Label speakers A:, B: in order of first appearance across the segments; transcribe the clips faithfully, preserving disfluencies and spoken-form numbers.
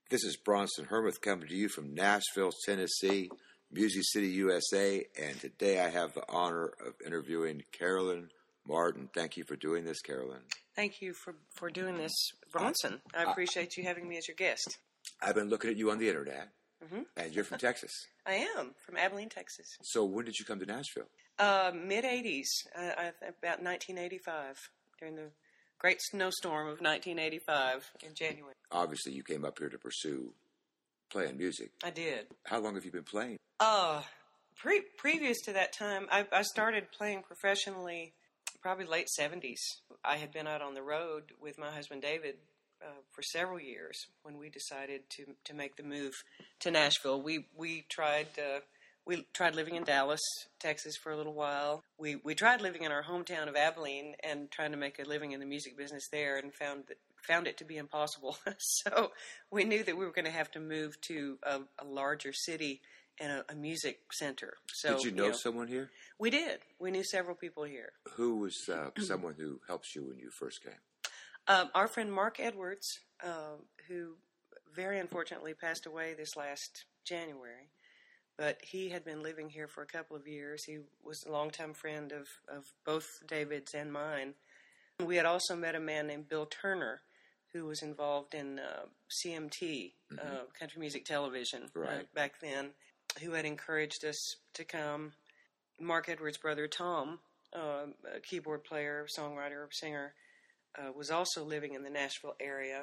A: This is Bronson Hermuth coming to you from Nashville, Tennessee, Music City, U S A, and today I have the honor of interviewing Carolyn Martin. Thank you for doing this, Carolyn.
B: Thank you for, for doing this, Bronson. I appreciate you having me as your guest.
A: I've been looking at you on the internet,
B: mm-hmm.
A: and you're from Texas.
B: I am, from Abilene, Texas.
A: So when did you come to Nashville?
B: Uh, mid-eighties, uh, I, about nineteen eighty-five, during the great snowstorm of nineteen eighty-five in January.
A: Obviously, you came up here to pursue playing music.
B: I did.
A: How long have you been playing?
B: Uh, pre- previous to that time, I, I started playing professionally probably late seventies. I had been out on the road with my husband David uh, for several years when we decided to to make the move to Nashville. We we tried uh, we tried living in Dallas, Texas for a little while. We we tried living in our hometown of Abilene and trying to make a living in the music business there, and found that found it to be impossible. So we knew that we were going to have to move to a, a larger city and a, a music center. So
A: did you know,
B: you know
A: someone here?
B: We did. We knew several people here.
A: Who was uh, someone who helped you when you first came?
B: Um, our friend Mark Edwards, uh, who very unfortunately passed away this last January, but he had been living here for a couple of years. He was a longtime friend of, of both David's and mine. We had also met a man named Bill Turner, who was involved in uh, C M T, mm-hmm. uh, Country Music Television,
A: right.
B: uh, back then, who had encouraged us to come. Mark Edwards' brother, Tom, uh, a keyboard player, songwriter, singer, uh, was also living in the Nashville area.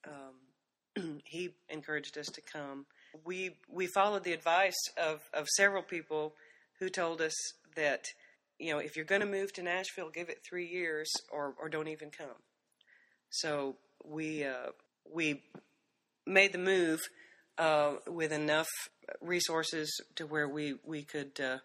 B: Um, he encouraged us to come. We we followed the advice of, of several people who told us that, you know, if you're going to move to Nashville, give it three years or, or don't even come. So we uh, we made the move uh, with enough resources to where we we could uh,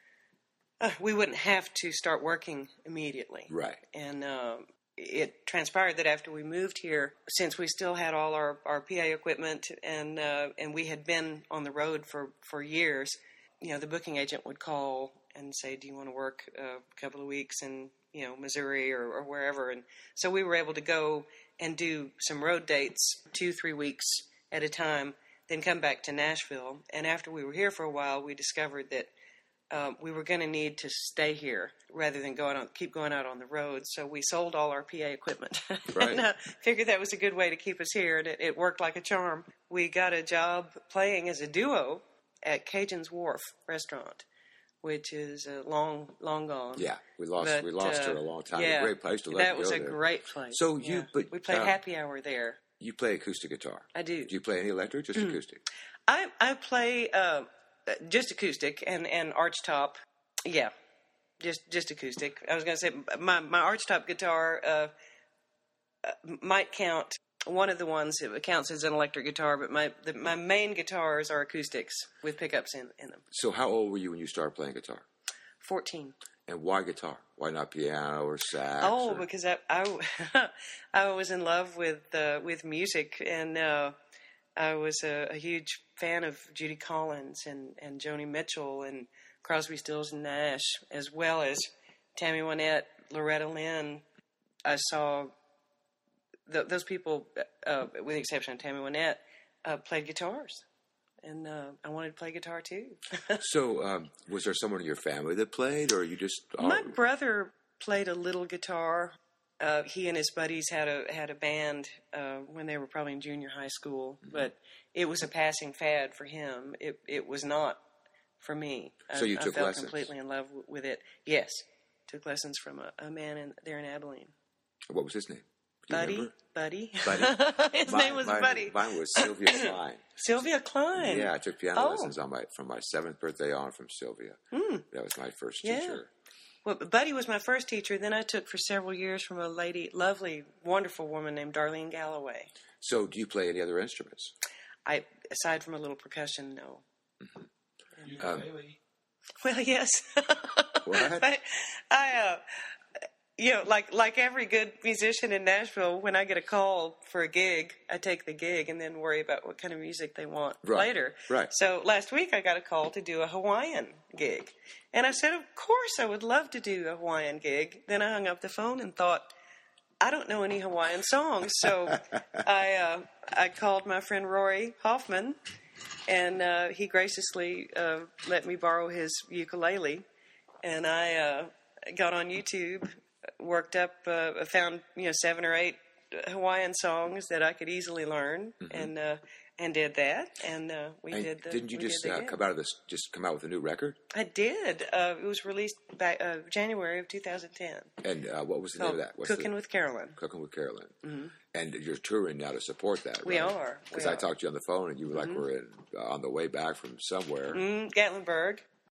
B: uh, we wouldn't have to start working immediately.
A: Right.
B: And uh, it transpired that after we moved here, since we still had all our, our P A equipment and uh, and we had been on the road for, for years, you know, the booking agent would call and say, "Do you want to work a couple of weeks in, you know, Missouri or, or wherever?" And so we were able to go and do some road dates, two, three weeks at a time, then come back to Nashville. And after we were here for a while, we discovered that uh, we were going to need to stay here rather than going on, keep going out on the road. So we sold all our P A equipment.
A: Right.
B: and uh, figured that was a good way to keep us here, and it, it worked like a charm. We got a job playing as a duo at Cajun's Wharf restaurant, which is uh, long, long gone.
A: Yeah, we lost
B: but,
A: we lost
B: uh,
A: her a long time.
B: Yeah,
A: A great place to let
B: that
A: go
B: was a
A: there.
B: great place.
A: So
B: yeah.
A: you, but
B: we played
A: uh,
B: happy hour there.
A: You play acoustic guitar.
B: I do.
A: Do you play any electric, just acoustic?
B: I I play uh, just acoustic and and archtop. Yeah, just just acoustic. I was going to say my my archtop guitar uh, uh, might count. One of the ones that counts as an electric guitar, but my the, my main guitars are acoustics with pickups in, in them.
A: So how old were you when you started playing guitar?
B: Fourteen.
A: And why guitar? Why not piano or sax?
B: Oh,
A: or...
B: because I, I, I was in love with uh, with music, and uh, I was a, a huge fan of Judy Collins and, and Joni Mitchell and Crosby, Stills and Nash, as well as Tammy Wynette, Loretta Lynn. I saw th- those people, uh, with the exception of Tammy Wynette, uh, played guitars. And uh, I wanted to play guitar, too.
A: So um, was there someone in your family that played, or you just... Oh...
B: My brother played a little guitar. Uh, he and his buddies had a had a band uh, when they were probably in junior high school, mm-hmm. but it was a passing fad for him. It it was not for me.
A: So
B: I,
A: you took
B: I felt
A: lessons?
B: completely in love w- with it. Yes, took lessons from a, a man in, there in Abilene.
A: What was his name?
B: Buddy, Buddy.
A: Buddy.
B: His
A: my,
B: name was
A: my,
B: Buddy.
A: Mine was Sylvia Klein.
B: Sylvia Klein.
A: Yeah, I took piano
B: oh.
A: lessons on my from my seventh birthday on from Sylvia.
B: Mm.
A: That was my first
B: yeah.
A: teacher.
B: Well, Buddy was my first teacher. Then I took for several years from a lady, lovely, wonderful woman named Darlene Galloway.
A: So, do you play any other instruments?
B: I, aside from a little percussion, no.
A: Mm-hmm. Um,
B: well, yes.
A: What?
B: I, I uh, you know, like like every good musician in Nashville, when I get a call for a gig, I take the gig and then worry about what kind of music they want
A: right.
B: later.
A: Right.
B: So last week I got a call to do a Hawaiian gig. And I said, of course I would love to do a Hawaiian gig. Then I hung up the phone and thought, I don't know any Hawaiian songs, so I uh, I called my friend Rory Hoffman, and uh, he graciously uh, let me borrow his ukulele, and I uh, got on YouTube, worked up, uh, found you know seven or eight Hawaiian songs that I could easily learn, mm-hmm. and uh, and did that, and uh, we
A: and
B: did. The,
A: didn't you just
B: uh,
A: come out of this? Just come out with a new record?
B: I did. Uh, it was released back uh, January of two thousand ten.
A: And uh, what was the
B: Called
A: name of that? What's
B: Cooking
A: the,
B: with Carolyn.
A: Cooking with Carolyn.
B: Mm-hmm.
A: And you're touring now to support that.
B: We
A: right?
B: are.
A: Because I talked to you on the phone, and you were like, mm-hmm. we're in, uh, on the way back from somewhere.
B: Mm, Gatlinburg.